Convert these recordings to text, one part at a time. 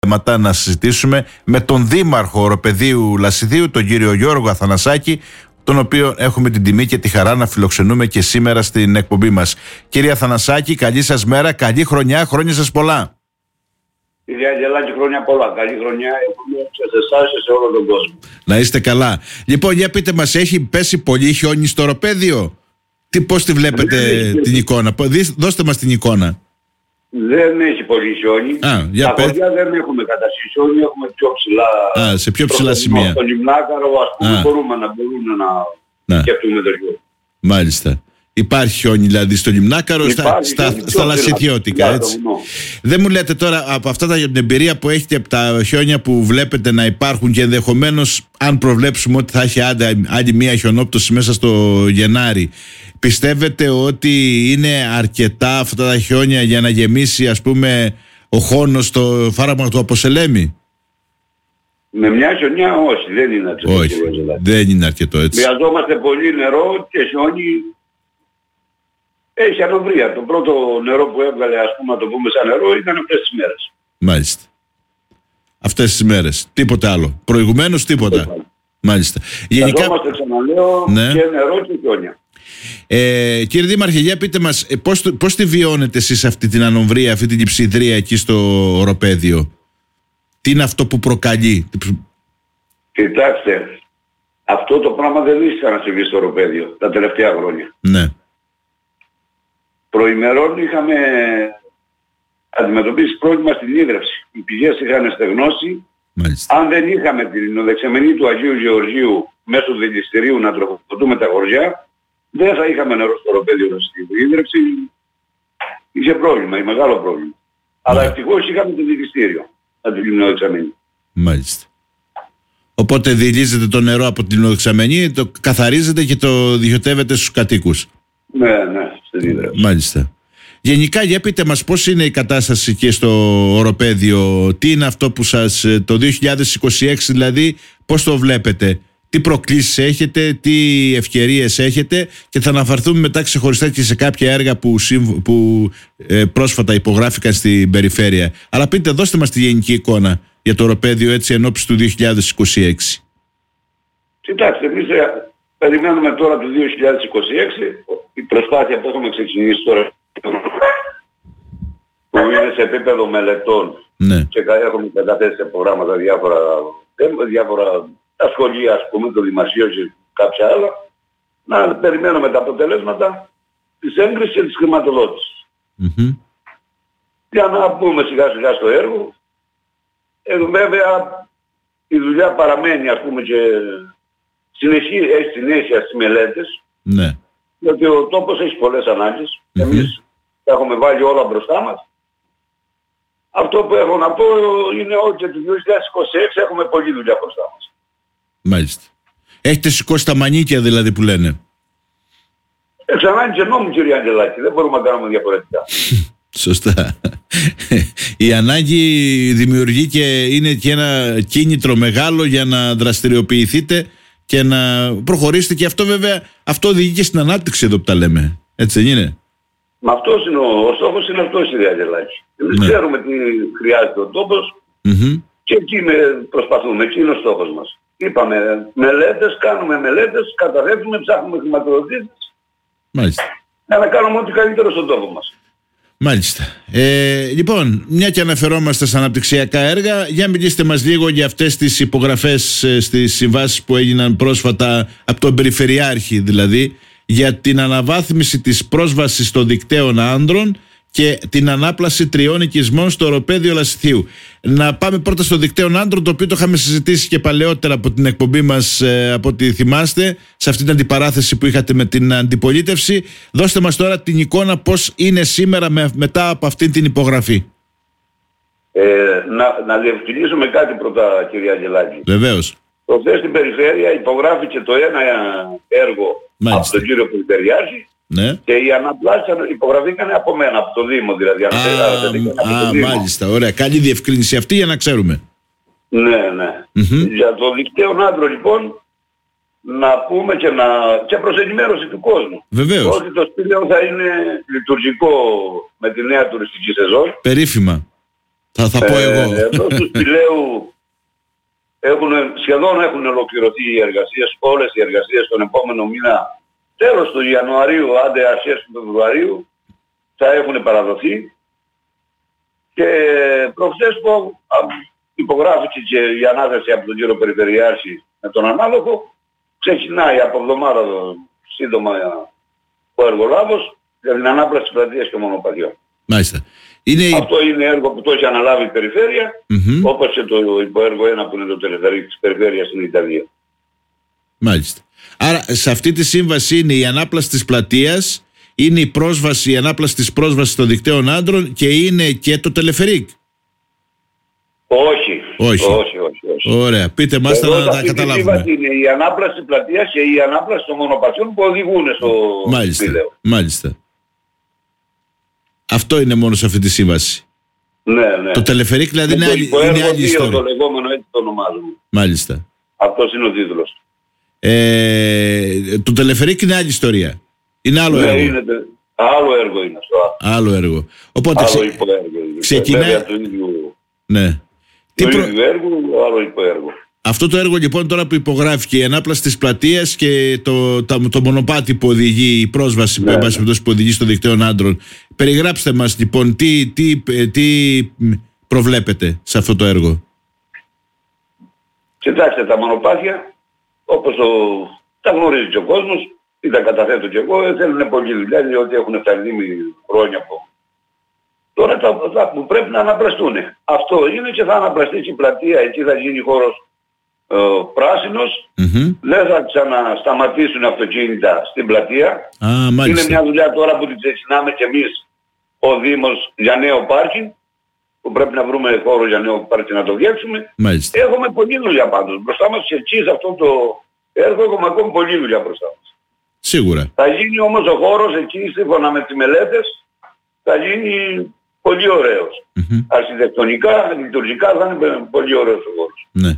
θέματα να συζητήσουμε με τον Δήμαρχο Οροπεδίου Λασιθίου, τον κύριο Γιώργο Αθανασάκη, τον οποίο έχουμε την τιμή και τη χαρά να φιλοξενούμε και σήμερα στην εκπομπή μας. Κύριε Αθανασάκη, καλή σας μέρα, καλή χρονιά, χρόνια σας πολλά. Κύριε Αγγελάκη, χρόνια πολλά. Καλή χρονιά σε εσάς και σε όλο τον κόσμο. Να είστε καλά. Λοιπόν, για πείτε μας, έχει πέσει πολύ χιόνι στο Οροπέδιο? Πώς τη βλέπετε την εικόνα? Δώστε μας την εικόνα. Δεν έχει πολύ χιόνι. Για τα χωριά δεν έχουμε κατασύ χιόνι, έχουμε πιο ψηλά. Σε πιο ψηλά σημεία. Στο Λιμνάκαρο, ας πούμε, μπορούμε να σκεφτούμε το χιόνι. Μάλιστα. Υπάρχει χιόνι δηλαδή στο Λιμνάκαρο, στα Λασιθιώτικα, έτσι. Δεν μου λέτε τώρα από αυτά την εμπειρία που έχετε από τα χιόνια που βλέπετε να υπάρχουν και ενδεχομένως αν προβλέψουμε ότι θα έχει άλλη μία χιονόπτωση μέσα στο Γενάρη, πιστεύετε ότι είναι αρκετά αυτά τα χιόνια για να γεμίσει, ας πούμε, ο χώνος στο φάραγμα του Αποσελέμη? Με μια χιονιά όχι, δεν είναι αρκετό. Όχι, δεν είναι αρκετό, έτσι. Χρειαζόμαστε πολύ νερό και χιόνι. Έχει ανοβρία. Το πρώτο νερό που έβγαλε, ας πούμε, να το πούμε σαν νερό, ήταν αυτές τις μέρες. Μάλιστα. Αυτές τις μέρες. Τίποτα άλλο. Προηγουμένως τίποτα. Μάλιστα. Γενικά, ξαναλέω, και νερό και χιόνια. Κύριε Δήμαρχε, για πείτε μας, πώς τη βιώνετε εσείς αυτή την ανομβρία, αυτή την υψιδρία εκεί στο Οροπέδιο? Τι είναι αυτό που προκαλεί? Κοιτάξτε, αυτό το πράγμα δεν είχε να συμβεί στο Οροπέδιο τα τελευταία χρόνια. Ναι. Προημερών είχαμε αντιμετωπίσει πρόβλημα στην ίδρυυση. Οι πηγές είχαν στεγνώσει. Μάλιστα. Αν δεν είχαμε την οδεξαμενή του Αγίου Γεωργίου μέσω δηληστηρίου να τροφοδοτούμε τα χωριά, δεν θα είχαμε νερό στο Οροπέδιο. Η ίδρυυση είχε πρόβλημα, μεγάλο πρόβλημα. Αλλά ευτυχώς είχαμε το δηληστήριο από την οδεξαμενή. Μάλιστα. Οπότε διηλίζετε το νερό από την οδεξαμενή, το καθαρίζετε και το διοχετεύετε στους κατοίκους. Ναι, στην ίδρυυση. Μάλιστα. Γενικά, για πείτε μας πώς είναι η κατάσταση και στο Οροπέδιο, τι είναι αυτό που σας, το 2026 δηλαδή, πώς το βλέπετε, τι προκλήσεις έχετε, τι ευκαιρίες έχετε, και θα αναφερθούμε μετά ξεχωριστά και σε κάποια έργα που πρόσφατα υπογράφηκαν στην περιφέρεια. Αλλά πείτε, δώστε μας τη γενική εικόνα για το Οροπέδιο έτσι ενόψει του 2026. Κοιτάξτε, εμείς περιμένουμε τώρα το 2026, η προσπάθεια που έχουμε ξεκινήσει τώρα, που είναι σε επίπεδο μελετών, και έχουμε καταθέσει σε προγράμματα διάφορα τα σχολεία, ας πούμε, το δημοσίο και κάποια άλλα, να περιμένουμε τα αποτελέσματα της έγκρισης και της χρηματοδότησης. Για να μπούμε σιγά σιγά στο έργο. Βέβαια η δουλειά παραμένει, ας πούμε, και έχει συνέχεια στις μελέτες, γιατί ο τόπος έχει πολλές ανάγκες. Εμείς τα έχουμε βάλει όλα μπροστά μας. Αυτό που έχω να πω είναι ότι το 2026 έχουμε πολλή δουλειά μπροστά μας. Μάλιστα. Έχετε σηκώσει τα μανίκια δηλαδή που λένε? Εξ ανάγκη και νόμου, κύριε Αγγελάκη. Δεν μπορούμε να κάνουμε διαφορετικά. Σωστά. Η ανάγκη δημιουργεί και είναι και ένα κίνητρο μεγάλο για να δραστηριοποιηθείτε και να προχωρήσετε, και αυτό βέβαια αυτό οδηγεί και στην ανάπτυξη εδώ που τα λέμε. Έτσι δεν είναι? Μα αυτός είναι ο στόχος, είναι αυτός, κύριε Αγγελάκη. Εμείς ξέρουμε τι χρειάζεται ο τόπος και εκεί προσπαθούμε, εκεί είναι ο στόχος μας. Είπαμε μελέτες, κάνουμε μελέτες, καταθέτουμε, ψάχνουμε χρηματοδοτήσεις. Μάλιστα. Για να κάνουμε ό,τι καλύτερο στον τόπο μας. Μάλιστα. Λοιπόν, μια και αναφερόμαστε στα αναπτυξιακά έργα, για μιλήστε μας λίγο για αυτές τις υπογραφές στις συμβάσεις που έγιναν πρόσφατα από τον Περιφερειάρχη, δηλαδή, για την αναβάθμιση της πρόσβασης των δικτύων άνδρων και την ανάπλαση 3 οικισμών στο Οροπέδιο Λασιθίου. Να πάμε πρώτα στο δικτύο άντρων, το οποίο το είχαμε συζητήσει και παλαιότερα από την εκπομπή μας, από ό,τι θυμάστε, σε αυτή την αντιπαράθεση που είχατε με την αντιπολίτευση. Δώστε μας τώρα την εικόνα πώς είναι σήμερα μετά από αυτή την υπογραφή. Να διευκρινίσουμε κάτι πρώτα, κύριε Αγγελάκη. Βεβαίως. Προχθές στην Περιφέρεια υπογράφηκε το ένα έργο από τον κύριο Περιφερειάρχη. Και οι αναπλάσεις υπογραφήκαν από μένα, από το Δήμο δηλαδή. Μάλιστα, ωραία. Καλή διευκρίνηση αυτή για να ξέρουμε. Ναι. Για το δικτύο άντρων λοιπόν, να πούμε και προς ενημέρωση του κόσμου. Βεβαίως. Ότι το σπήλαιο θα είναι λειτουργικό με τη νέα τουριστική σεζόν. Περίφημα. Θα πω εγώ. Εδώ του Πηλαίου σχεδόν έχουν ολοκληρωθεί οι εργασίες, όλες οι εργασίες τον επόμενο μήνα, τέλος του Ιανουαρίου, άντε αρχές του Φεβρουαρίου, θα έχουν παραδοθεί. Και προχθές που υπογράφηκε η ανάθεση από τον κύριο Περιφερειάρχη με τον ανάλογο, ξεκινάει από εβδομάδα σύντομα ο εργολάβος για την ανάπλαση της πλατείας και μονοπατιών. Μάλιστα. Αυτό είναι έργο που το έχει αναλάβει η Περιφέρεια, όπως και το υποέργο 1 που είναι το τελεφερίκ της Περιφέρειας στην Ιταλία. Μάλιστα. Άρα σε αυτή τη σύμβαση είναι η ανάπλαση της πλατείας, είναι η ανάπλαση της πρόσβασης των δικτύων άντρων και είναι και το τελεφερίκ. Όχι. Ωραία. Πείτε μας να τα καταλάβουμε. Είναι η ανάπλαση της πλατείας και η ανάπλαση των μονοπατιών που οδηγούν στο Πηλαίο. Μάλιστα. Αυτό είναι μόνο σε αυτή τη σύμβαση. Ναι. Το τελεφερίκ δηλαδή είναι άλλη ιστορία. Το λεγόμενο έτσι το ονομάζουμε. Μάλιστα. Αυτός είναι ο τίτλος. Το τελεφερίκ είναι άλλη ιστορία. Είναι άλλο έργο. Άλλο έργο είναι αυτό. Άλλο έργο. Οπότε άλλο υποέργο. ξεκινάει. Το ίδιο. Ναι. Το ίδιο έργο, άλλο υποέργο. Αυτό το έργο λοιπόν τώρα που υπογράφηκε, η ανάπλαση της πλατείας και το μονοπάτι που οδηγεί, η πρόσβαση που οδηγεί στο δικτύο άντρων. Περιγράψτε μας λοιπόν τι προβλέπετε σε αυτό το έργο. Κοιτάξτε, τα μονοπάτια, όπως τα γνωρίζει και ο κόσμος, ή τα καταθέτω και εγώ, θέλουν πολλή δουλειά, διότι έχουν ευθαρρύνει χρόνια από. Τώρα που πρέπει να αναπλαστούν. Αυτό είναι και θα αναπλαστεί και η πλατεία, εκεί θα γίνει χώρος πράσινος, δεν θα ξανασταματήσουν αυτοκίνητα στην πλατεία. Είναι μια δουλειά τώρα που την ξεκινάμε και εμείς ο Δήμος για νέο πάρκινγκ, που πρέπει να βρούμε χώρο για νέο πάρκινγκ να το διέξουμε. Έχουμε πολλή δουλειά πάντως μπροστά μας και εκεί σε αυτό το έργο έχουμε ακόμη πολλή δουλειά μπροστά μας. Σίγουρα. Θα γίνει όμως ο χώρος εκεί, σύμφωνα με τις μελέτες, θα γίνει πολύ ωραίος. Αρχιτεκτονικά, λειτουργικά θα είναι πολύ ωραίος ο χώρος. Ναι.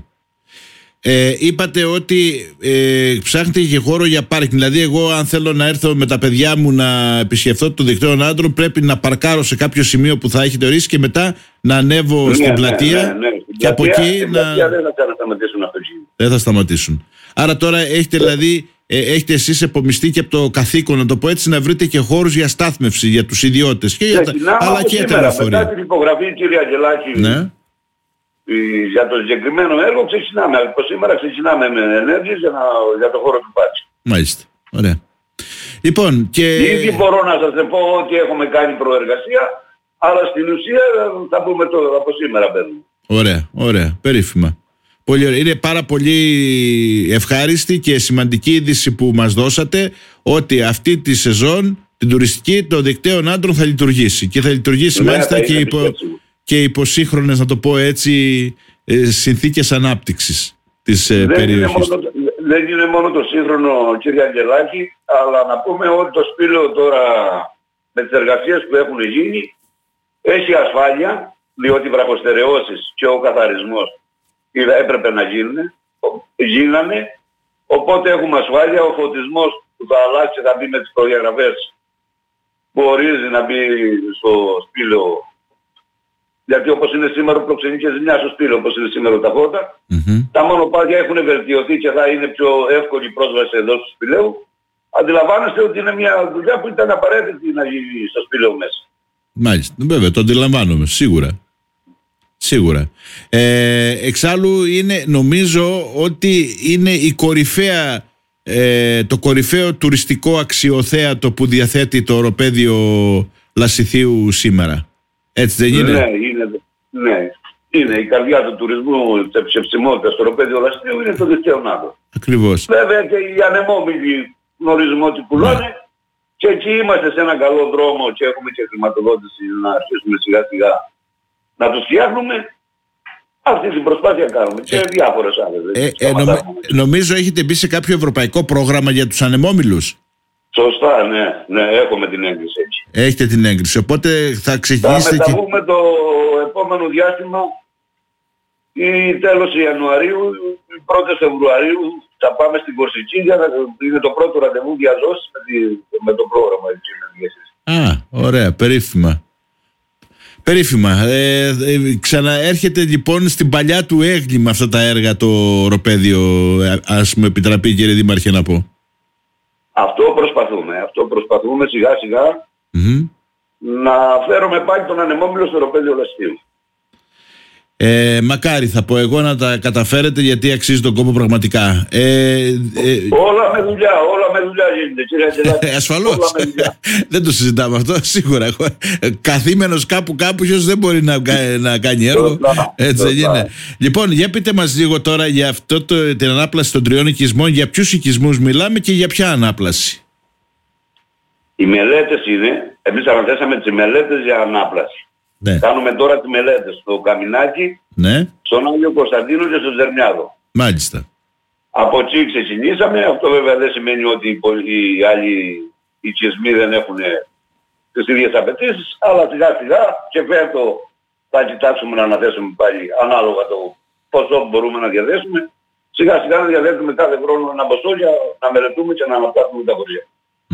Είπατε ότι ψάχνετε και χώρο για πάρκινγκ. Δηλαδή εγώ αν θέλω να έρθω με τα παιδιά μου να επισκεφθώ το δικτύο άντρων, πρέπει να παρκάρω σε κάποιο σημείο που θα έχετε ορίσει και μετά να ανέβω στην πλατεία και από εκεί να... Δεν θα σταματήσουν αυτοκίνητα. Δεν θα σταματήσουν. Άρα τώρα έχετε δηλαδή έχετε εσείς επομιστεί και από το καθήκον, να το πω έτσι, να βρείτε και χώρους για στάθμευση για τους ιδιώτες και αλλά και τα λεωφορεία. Μετά την υπογραφή, κύριε Αγγελάκη, για το συγκεκριμένο έργο ξεκινάμε. Από σήμερα ξεκινάμε με ενέργειες για το χώρο του πάρκινγκ. Μάλιστα. Ωραία. Λοιπόν, και... Ήδη μπορώ να σας πω ότι έχουμε κάνει προεργασία, αλλά στην ουσία θα πούμε από σήμερα μπαίνουμε. Ωραία. Περίφημα. Πολύ ωραία. Είναι πάρα πολύ ευχάριστη και σημαντική είδηση που μας δώσατε, ότι αυτή τη σεζόν, την τουριστική, το δικτύο άντρων θα λειτουργήσει. Και θα λειτουργήσει μάλιστα και υπό σύγχρονες, να το πω έτσι, συνθήκες ανάπτυξης της περιοχής. Δεν είναι μόνο το σύγχρονο, κύριε Αγγελάκη, αλλά να πούμε ότι το Σπήλαιο τώρα με τις εργασίες που έχουν γίνει έχει ασφάλεια, διότι οι βραχοστερεώσεις και ο καθαρισμός έπρεπε να γίνανε, οπότε έχουμε ασφάλεια. Ο φωτισμός που θα αλλάξει, θα μπει με τις προδιαγραφές που ορίζει να μπει στο Σπήλαιο. Γιατί όπως είναι σήμερα προξενική ζημιά στο Σπήλαιο, όπως είναι σήμερα τα φώτα, τα μονοπάτια έχουν βελτιωθεί και θα είναι πιο εύκολη πρόσβαση εδώ στο Σπήλαιο. Αντιλαμβάνεστε ότι είναι μια δουλειά που ήταν απαραίτητη να γίνει στο Σπήλαιο μέσα. Μάλιστα, βέβαια, το αντιλαμβάνομαι, σίγουρα. Εξάλλου νομίζω ότι είναι η κορυφαία, το κορυφαίο τουριστικό αξιοθέατο που διαθέτει το οροπέδιο Λασιθίου σήμερα. Έτσι δεν είναι? Ναι. Είναι η καρδιά του τουρισμού, της εψεψιμότητας στο οροπέδιο Λασιθίου, είναι το δικτύο άντρων. Ακριβώς. Βέβαια και οι ανεμόμυλοι γνωρίζουμε ότι πουλάνε και εκεί είμαστε σε έναν καλό δρόμο και έχουμε και χρηματοδότηση να αρχίσουμε σιγά σιγά να τους φτιάχνουμε. Αυτή την προσπάθεια κάνουμε και διάφορες άλλες. Νομίζω έχετε μπει σε κάποιο ευρωπαϊκό πρόγραμμα για τους ανεμόμυλους. Σωστά, ναι, έχουμε την έγκριση έτσι. Έχετε την έγκριση, οπότε θα ξεκινήσετε... Θα μεταβούμε το επόμενο διάστημα ή τέλος Ιανουαρίου ή 1η Φεβρουαρίου θα πάμε στην Κορσική για να είναι το πρώτο ραντεβού διαζώσης με το πρόγραμμα έτσι. Ωραία, περίφημα. Περίφημα. Ξαναέρχεται λοιπόν στην παλιά του έγκλη με αυτά τα έργα το οροπέδιο, ας μου επιτραπεί κύριε Δήμαρχε να πω. Αυτό προσπαθούμε σιγά σιγά να φέρουμε πάλι τον ανεμόμυλο στο οροπέδιο Λαστίου. Μακάρι θα πω εγώ να τα καταφέρετε, γιατί αξίζει τον κόπο πραγματικά. Όλα με δουλειά γίνεται, κύριε Αγγελάκη. Ασφαλώς. Δεν το συζητάμε αυτό, σίγουρα. Καθήμενος κάπου ποιος δεν μπορεί να κάνει έργο. Έτσι δεν είναι. Λοιπόν, για πείτε μας λίγο τώρα για αυτό την ανάπλαση των 3 οικισμών. Για ποιους οικισμούς μιλάμε και για ποια ανάπλαση? Οι μελέτες είναι, εμείς αναθέσαμε τις μελέτες για ανάπλαση. Ναι. Κάνουμε τώρα τις μελέτες στο Καμινάκι, ναι, στον Άγιο Κωνσταντίνο και στο Ζερμιάδο. Μάλιστα. Από εκεί ξεκινήσαμε. Αυτό βέβαια δεν σημαίνει ότι οι άλλοι οικισμοί δεν έχουν τις ίδιες απαιτήσεις, αλλά σιγά σιγά και φέτο θα κοιτάξουμε να αναθέσουμε πάλι ανάλογα το ποσό μπορούμε να διαθέσουμε. Σιγά σιγά να διαθέτουμε κάθε χρόνο ένα ποσό για να μελετούμε και να αναπτύσσουμε τα χωριά.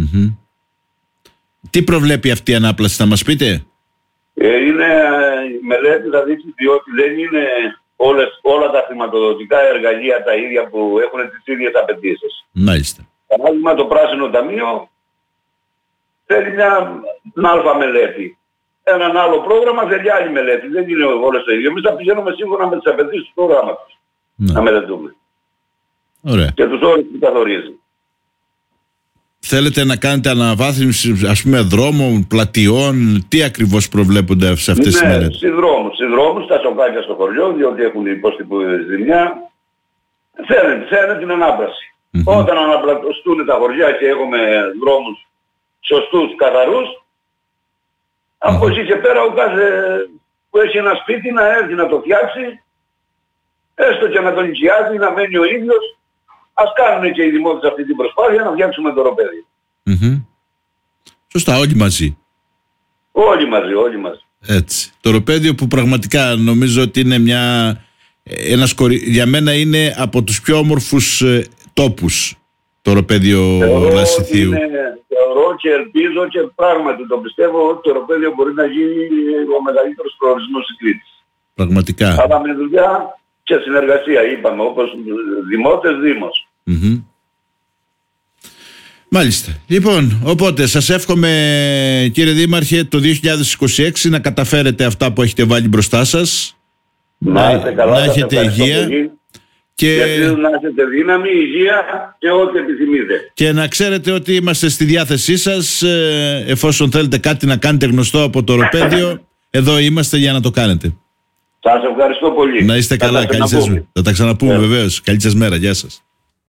Τι προβλέπει αυτή η ανάπλαση, θα μας πείτε? Είναι η μελέτη, θα δείξει, διότι δεν είναι όλα τα χρηματοδοτικά εργαλεία τα ίδια που έχουν τις ίδιες απαιτήσεις. Μάλιστα. Παράδειγμα, το Πράσινο Ταμείο θέλει μια αλφα μελέτη. Έναν άλλο πρόγραμμα θέλει άλλη μελέτη. Δεν είναι όλες το ίδιο. Εμείς θα πηγαίνουμε σύμφωνα με τις απαιτήσεις του προγράμματος. Να μελετούμε. Ωραία. Και τους όρους που καθορίζει. Θέλετε να κάνετε αναβάθμιση, ας πούμε, δρόμων, πλατιών? Τι ακριβώς προβλέπονται σε αυτές τις μελέτες? Συνδρόμους, τα σοκάκια στο χωριό, διότι έχουν υποστεί ζημιά. Θέλουν την ανάπλαση. Όταν αναπλαστούν τα χωριά και έχουμε δρόμους σωστούς, καθαρούς, από εκεί και πέρα ο κάθε που έχει ένα σπίτι να έρθει να το φτιάξει, έστω και να τον οικιάζει, να μένει ο ίδιος. Ας κάνουν και οι δημότες αυτή την προσπάθεια να φτιάξουμε το οροπέδιο. Σωστά, όλοι μαζί. Όλοι μαζί. Έτσι. Το οροπέδιο που πραγματικά νομίζω ότι είναι για μένα είναι από τους πιο όμορφους τόπους, το οροπέδιο Λασιθίου. Θεωρώ και ελπίζω και πράγματι το πιστεύω ότι το οροπέδιο μπορεί να γίνει ο μεγαλύτερος προορισμός της Κρήτης. Πραγματικά. Αλλά με δουλειά και συνεργασία, είπαμε, όπως δημότες, δήμος. Μάλιστα. Λοιπόν, οπότε σας εύχομαι, κύριε Δήμαρχε, το 2026 να καταφέρετε αυτά που έχετε βάλει μπροστά σας. Να είστε καλά, να έχετε υγεία. Και να έχετε δύναμη, υγεία και ό,τι επιθυμείτε. Και να ξέρετε ότι είμαστε στη διάθεσή σας. Εφόσον θέλετε κάτι να κάνετε γνωστό από το οροπέδιο, εδώ είμαστε για να το κάνετε. Σας ευχαριστώ πολύ. Να είστε καλά. Θα τα ξαναπούμε βεβαίως. Καλή σας μέρα. Γεια σας.